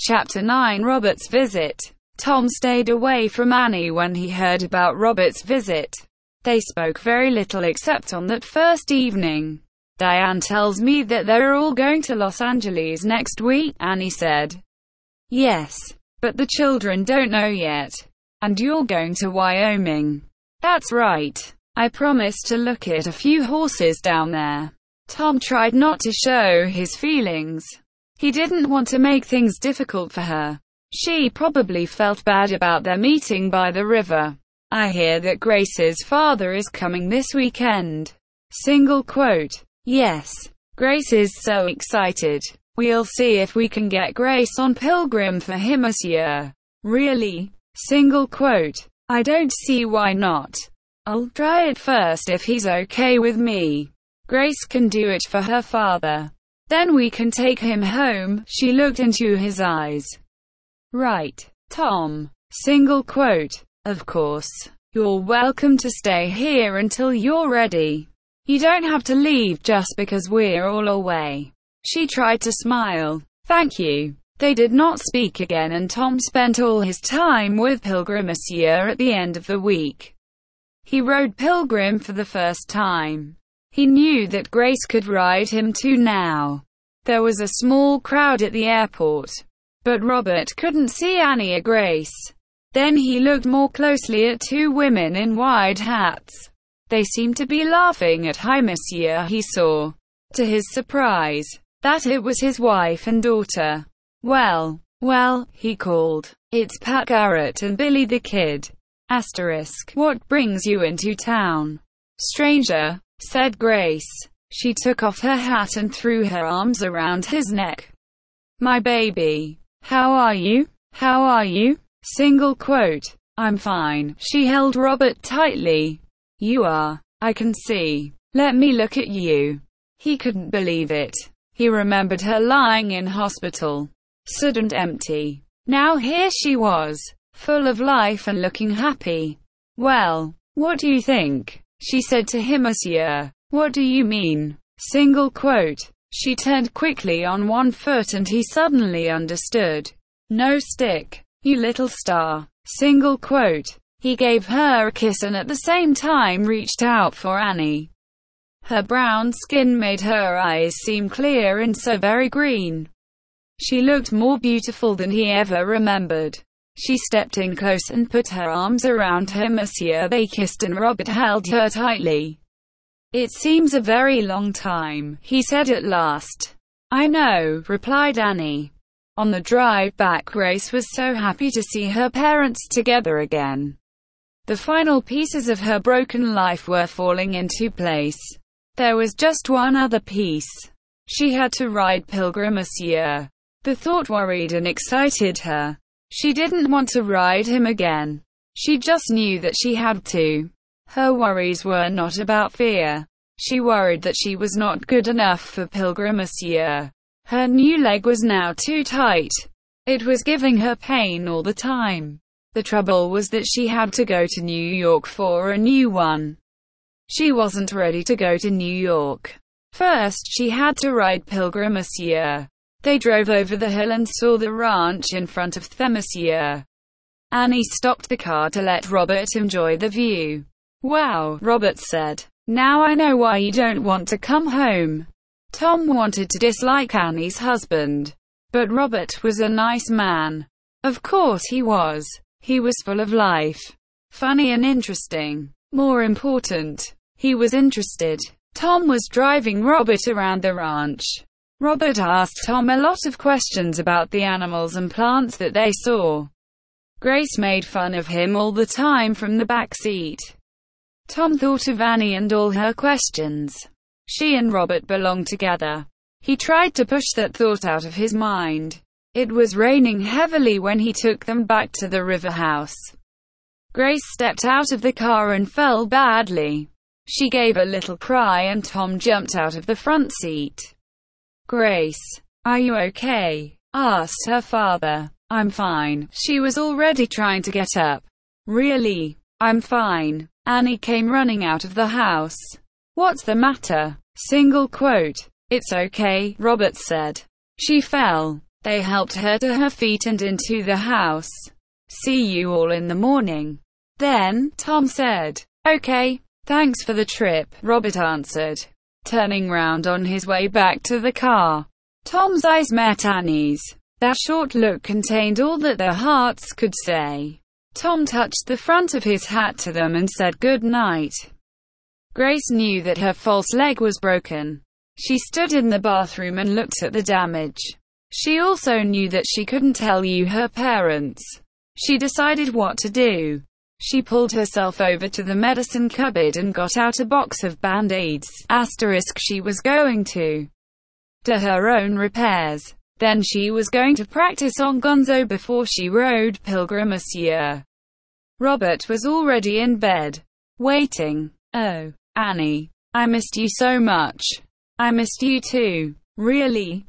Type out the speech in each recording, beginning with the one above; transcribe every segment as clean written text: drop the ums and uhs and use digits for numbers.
Chapter 9 Robert's Visit. Tom stayed away from Annie when he heard about Robert's visit. They spoke very little except on that first evening. "Diane tells me that they're all going to Los Angeles next week," Annie said. "Yes. But the children don't know yet. And you're going to Wyoming." "That's right. I promised to look at a few horses down there." Tom tried not to show his feelings. He didn't want to make things difficult for her. She probably felt bad about their meeting by the river. "I hear that Grace's father is coming this weekend." "Yes. Grace is so excited. We'll see if we can get Grace on Pilgrim for him this year." "Really?" "I don't see why not. I'll try it first if he's okay with me. Grace can do it for her father. Then we can take him home." She looked into his eyes. "Right, Tom." "Of course. You're welcome to stay here until you're ready. You don't have to leave just because we're all away." She tried to smile. "Thank you." They did not speak again, and Tom spent all his time with Pilgrim this year at the end of the week. He rode Pilgrim for the first time. He knew that Grace could ride him too now. There was a small crowd at the airport. But Robert couldn't see Annie or Grace. Then he looked more closely at two women in wide hats. They seemed to be laughing at him this year. He saw, to his surprise, that it was his wife and daughter. Well, he called. "It's Pat Garrett and Billy the Kid. What brings you into town?" "Stranger," said Grace. She took off her hat and threw her arms around his neck. "My baby. How are you?" "I'm fine." She held Robert tightly. "You are. I can see. Let me look at you." He couldn't believe it. He remembered her lying in hospital, sad and empty. Now here she was, full of life and looking happy. "Well, what do you think?" she said to him this year. "What do you mean?" She turned quickly on one foot and he suddenly understood. "No stick, you little star." He gave her a kiss and at the same time reached out for Annie. Her brown skin made her eyes seem clear and so very green. She looked more beautiful than he ever remembered. She stepped in close and put her arms around him as they kissed and Robert held her tightly. "It seems a very long time," he said at last. "I know," replied Annie. On the drive back, Grace was so happy to see her parents together again. The final pieces of her broken life were falling into place. There was just one other piece. She had to ride Pilgrim this year. The thought worried and excited her. She didn't want to ride him again. She just knew that she had to. Her worries were not about fear. She worried that she was not good enough for Pilgrim this year. Her new leg was now too tight. It was giving her pain all the time. The trouble was that she had to go to New York for a new one. She wasn't ready to go to New York. First, she had to ride Pilgrim this year. They drove over the hill and saw the ranch in front of them this year. Annie stopped the car to let Robert enjoy the view. "Wow," Robert said. "Now I know why you don't want to come home." Tom wanted to dislike Annie's husband. But Robert was a nice man. Of course he was. He was full of life. Funny and interesting. More important, he was interested. Tom was driving Robert around the ranch. Robert asked Tom a lot of questions about the animals and plants that they saw. Grace made fun of him all the time from the back seat. Tom thought of Annie and all her questions. She and Robert belonged together. He tried to push that thought out of his mind. It was raining heavily when he took them back to the river house. Grace stepped out of the car and fell badly. She gave a little cry and Tom jumped out of the front seat. "Grace, are you okay?" asked her father. "I'm fine." She was already trying to get up. "Really? I'm fine." Annie came running out of the house. "What's the matter?" "It's okay," Robert said. "She fell." They helped her to her feet and into the house. "See you all in the morning." Then, Tom said. "Okay, thanks for the trip," Robert answered, turning round on his way back to the car. Tom's eyes met Annie's. That short look contained all that their hearts could say. Tom touched the front of his hat to them and said good night. Grace knew that her false leg was broken. She stood in the bathroom and looked at the damage. She also knew that she couldn't tell her parents. She decided what to do. She pulled herself over to the medicine cupboard and got out a box of Band-Aids. She was going to do her own repairs. Then she was going to practice on Gonzo before she rode Pilgrim Monsieur. Robert was already in bed, waiting. "Oh, Annie, I missed you so much." "I missed you too." "Really?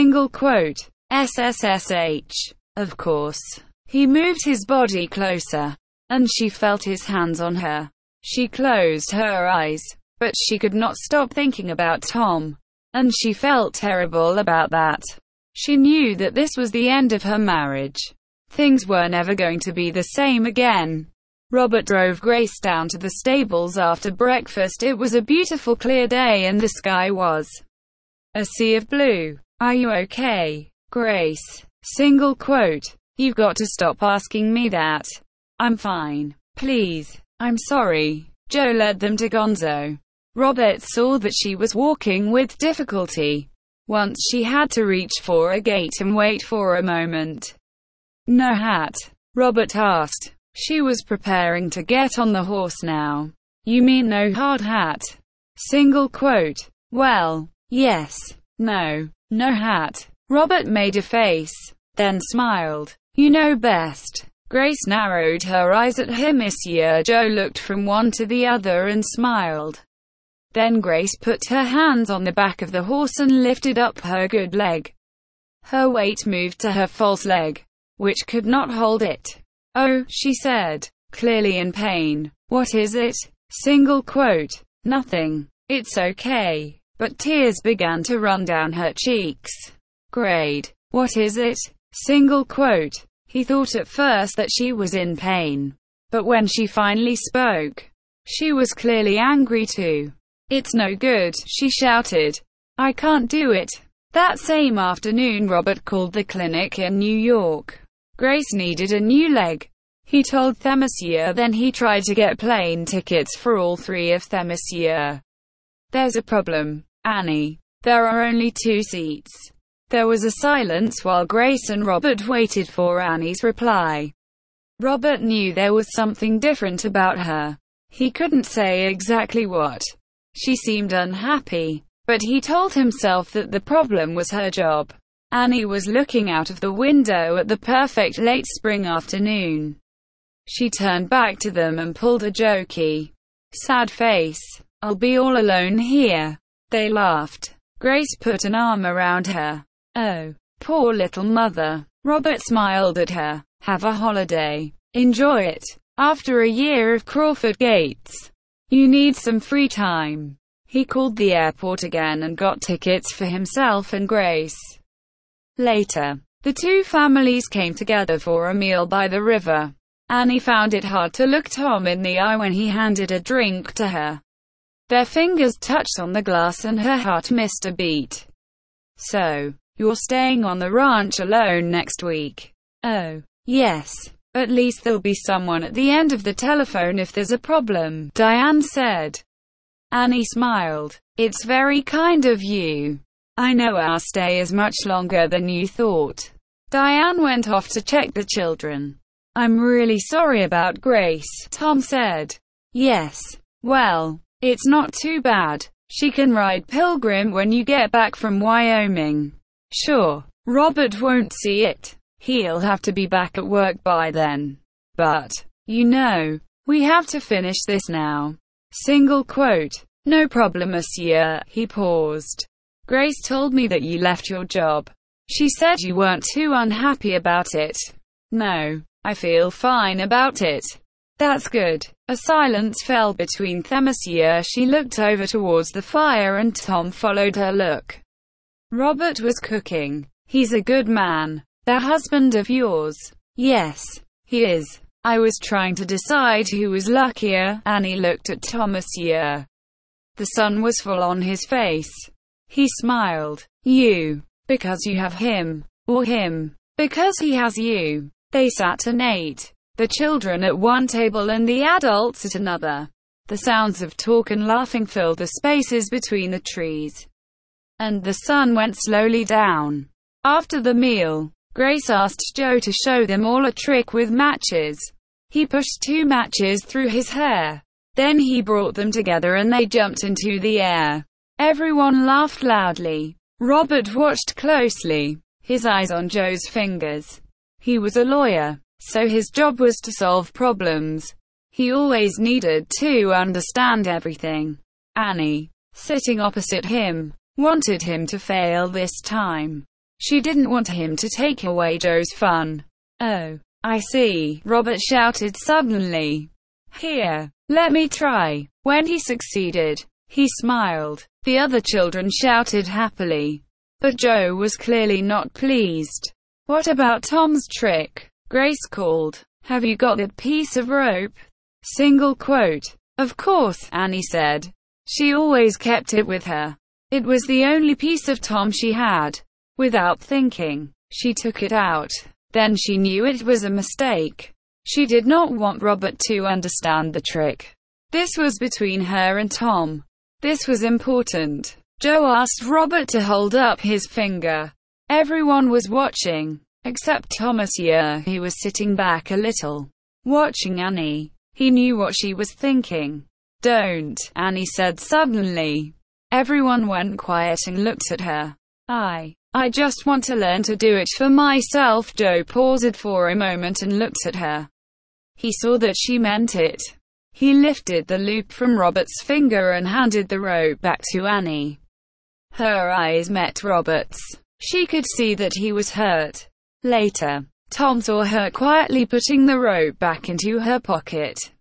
SSSH. Of course." He moved his body closer, and she felt his hands on her. She closed her eyes, but she could not stop thinking about Tom, and she felt terrible about that. She knew that this was the end of her marriage. Things were never going to be the same again. Robert drove Grace down to the stables after breakfast. It was a beautiful clear day and the sky was a sea of blue. "Are you okay, Grace?" "You've got to stop asking me that." "I'm fine. Please." "I'm sorry." Joe led them to Gonzo. Robert saw that she was walking with difficulty. Once she had to reach for a gate and wait for a moment. "No hat?" Robert asked. She was preparing to get on the horse now. "You mean no hard hat?" "Well, yes. No hat." Robert made a face, then smiled. "You know best." Grace narrowed her eyes at him. Monsieur Joe looked from one to the other and smiled. Then Grace put her hands on the back of the horse and lifted up her good leg. Her weight moved to her false leg, which could not hold it. "Oh," she said, clearly in pain. "What is it?" "Nothing. It's okay." But tears began to run down her cheeks. "Great. What is it?" He thought at first that she was in pain. But when she finally spoke, she was clearly angry too. "It's no good," she shouted. "I can't do it." That same afternoon Robert called the clinic in New York. Grace needed a new leg. He told Themisier, then he tried to get plane tickets for all three of Themisier. "There's a problem, Annie. There are only 2 seats." There was a silence while Grace and Robert waited for Annie's reply. Robert knew there was something different about her. He couldn't say exactly what. She seemed unhappy, but he told himself that the problem was her job. Annie was looking out of the window at the perfect late spring afternoon. She turned back to them and pulled a jokey, sad face. "I'll be all alone here." They laughed. Grace put an arm around her. "Oh, poor little mother." Robert smiled at her. "Have a holiday. Enjoy it. After a year of Crawford Gates, you need some free time." He called the airport again and got tickets for himself and Grace. Later, the two families came together for a meal by the river. Annie found it hard to look Tom in the eye when he handed a drink to her. Their fingers touched on the glass and her heart missed a beat. "So, you're staying on the ranch alone next week?" "Oh, yes. At least there'll be someone at the end of the telephone if there's a problem," Diane said. Annie smiled. "It's very kind of you. I know our stay is much longer than you thought." Diane went off to check the children. "I'm really sorry about Grace," Tom said. "Yes. Well, it's not too bad. She can ride Pilgrim when you get back from Wyoming." "Sure. Robert won't see it. He'll have to be back at work by then. But, we have to finish this now." "No problem, monsieur." He paused. "Grace told me that you left your job. She said you weren't too unhappy about it." "No, I feel fine about it." "That's good." A silence fell between Themisier. She looked over towards the fire and Tom followed her look. Robert was cooking. He's a good man. That husband of yours. Yes, he is. I was trying to decide who was luckier. Annie looked at Thomas Yer. The sun was full on his face. He smiled. You. Because you have him. Or him. Because he has you. They sat and ate. The children at one table and the adults at another. The sounds of talk and laughing filled the spaces between the trees. And the sun went slowly down. After the meal, Grace asked Joe to show them all a trick with matches. He pushed 2 matches through his hair. Then he brought them together and they jumped into the air. Everyone laughed loudly. Robert watched closely, his eyes on Joe's fingers. He was a lawyer, so his job was to solve problems. He always needed to understand everything. Annie, sitting opposite him, wanted him to fail this time. She didn't want him to take away Joe's fun. Oh, I see, Robert shouted suddenly. Here, let me try. When he succeeded, he smiled. The other children shouted happily. But Joe was clearly not pleased. What about Tom's trick? Grace called. Have you got that piece of rope? Single quote. Of course, Annie said. She always kept it with her. It was the only piece of Tom she had. Without thinking, she took it out. Then she knew it was a mistake. She did not want Robert to understand the trick. This was between her and Tom. This was important. Joe asked Robert to hold up his finger. Everyone was watching, except Thomas Yer. He was sitting back a little, watching Annie. He knew what she was thinking. Don't, Annie said suddenly. Everyone went quiet and looked at her. I just want to learn to do it for myself. Joe paused for a moment and looked at her. He saw that she meant it. He lifted the loop from Robert's finger and handed the rope back to Annie. Her eyes met Robert's. She could see that he was hurt. Later, Tom saw her quietly putting the rope back into her pocket.